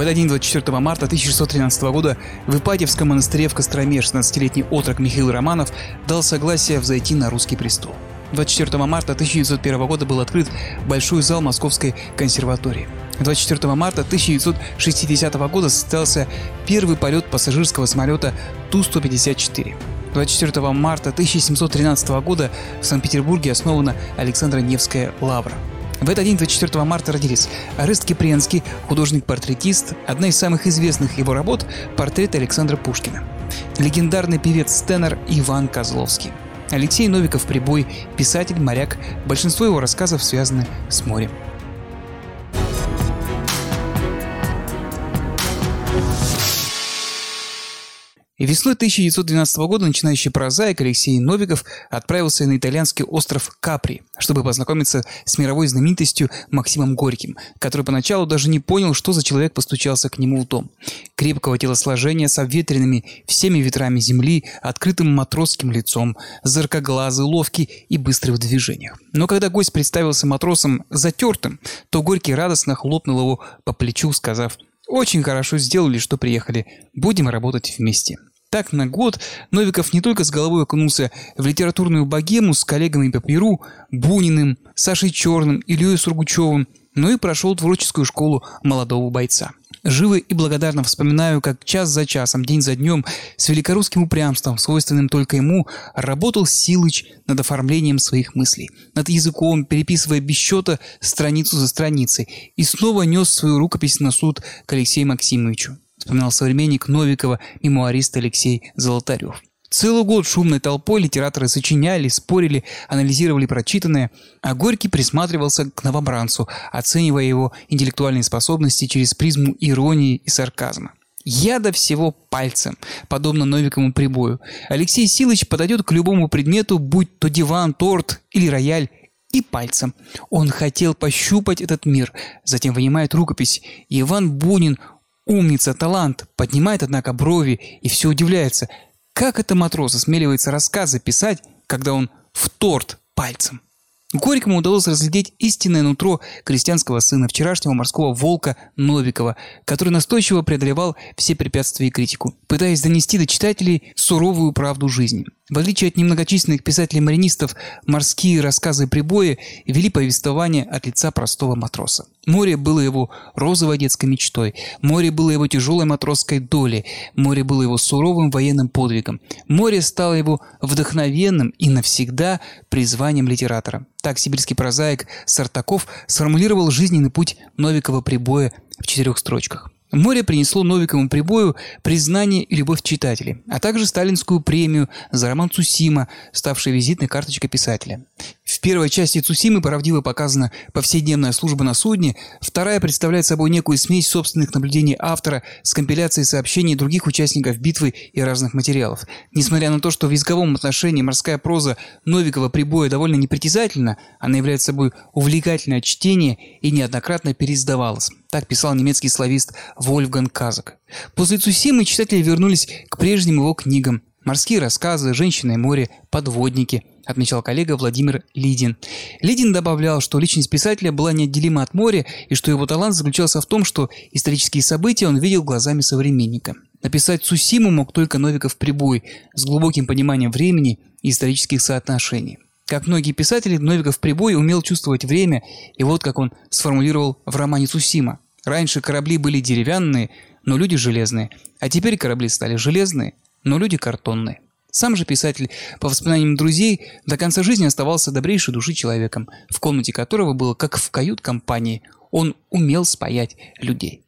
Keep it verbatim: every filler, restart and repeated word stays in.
этот день, двадцать четвёртого марта тысяча шестьсот тринадцатого года, в Ипатьевском монастыре в Костроме шестнадцатилетний отрок Михаил Романов дал согласие взойти на русский престол. двадцать четвёртого марта тысяча девятьсот первого года был открыт большой зал Московской консерватории. двадцать четвёртого марта тысяча девятьсот шестидесятого года состоялся первый полет пассажирского самолета Ту сто пятьдесят четыре. двадцать четвёртого марта тысяча семьсот тринадцатого года в Санкт-Петербурге основана Александро-Невская лавра. В этот день, двадцать четвёртого марта, родились Орест Кипренский, художник-портретист. Одна из самых известных его работ – портрет Александра Пушкина. Легендарный певец-тенор Иван Козловский. Алексей Новиков-Прибой, писатель, моряк. Большинство его рассказов связаны с морем. И весной тысяча девятьсот двенадцатого года начинающий прозаик Алексей Новиков отправился на итальянский остров Капри, чтобы познакомиться с мировой знаменитостью Максимом Горьким, который поначалу даже не понял, что за человек постучался к нему в дом. Крепкого телосложения, с обветренными всеми ветрами земли, открытым матросским лицом, зоркоглазый, ловкий и быстрый в движениях. Но когда гость представился матросом затертым, то Горький радостно хлопнул его по плечу, сказав: «Очень хорошо сделали, что приехали. Будем работать вместе». Так на год Новиков не только с головой окунулся в литературную богему с коллегами по Перу, Буниным, Сашей Черным, Ильей Сургучевым, но и прошел творческую школу молодого бойца. Живо и благодарно вспоминаю, как час за часом, день за днем, с великорусским упрямством, свойственным только ему, работал Силыч над оформлением своих мыслей, над языком, переписывая без счета страницу за страницей, и снова нес свою рукопись на суд к Алексею Максимовичу, вспоминал современник Новикова, мемуарист Алексей Золотарев. Целый год шумной толпой литераторы сочиняли, спорили, анализировали прочитанное, а Горький присматривался к новобранцу, оценивая его интеллектуальные способности через призму иронии и сарказма. «Я до всего пальцем», подобно Новикову Прибою. Алексей Силыч подойдет к любому предмету, будь то диван, торт или рояль, и пальцем. Он хотел пощупать этот мир. Затем вынимает рукопись. Иван Бунин, умница, талант, поднимает, однако, брови и все удивляется. Как это матрос осмеливается рассказы писать, когда он в торт пальцем? Горькому удалось разглядеть истинное нутро крестьянского сына, вчерашнего морского волка Новикова, который настойчиво преодолевал все препятствия и критику, пытаясь донести до читателей суровую правду жизни. В отличие от немногочисленных писателей-маринистов, морские рассказы Прибоя вели повествование от лица простого матроса. Море было его розовой детской мечтой, море было его тяжелой матросской долей, море было его суровым военным подвигом, море стало его вдохновенным и навсегда призванием литератора. Так сибирский прозаик Сартаков сформулировал жизненный путь Новикова-Прибоя в четырех строчках. Море принесло Новикову Прибою признание и любовь читателей, а также сталинскую премию за роман «Цусима», ставший визитной карточкой писателя. В первой части «Цусимы» правдиво показана повседневная служба на судне, вторая представляет собой некую смесь собственных наблюдений автора с компиляцией сообщений других участников битвы и разных материалов. Несмотря на то, что в языковом отношении морская проза Новикова Прибоя довольно непритязательна, она является собой увлекательное чтение и неоднократно переиздавалась. Так писал немецкий славист Вольфганг Казак. После «Цусимы» читатели вернулись к прежним его книгам. «Морские рассказы», «Женщина и море», «Подводники», отмечал коллега Владимир Лидин. Лидин добавлял, что личность писателя была неотделима от моря и что его талант заключался в том, что исторические события он видел глазами современника. Написать «Цусиму» мог только Новиков-Прибой с глубоким пониманием времени и исторических соотношений. Как многие писатели, Новиков-Прибой умел чувствовать время, и вот как он сформулировал в романе «Цусима». Раньше корабли были деревянные, но люди железные, а теперь корабли стали железные, но люди картонные. Сам же писатель, по воспоминаниям друзей, до конца жизни оставался добрейшей души человеком, в комнате которого было как в кают-компании. Он умел спаять людей.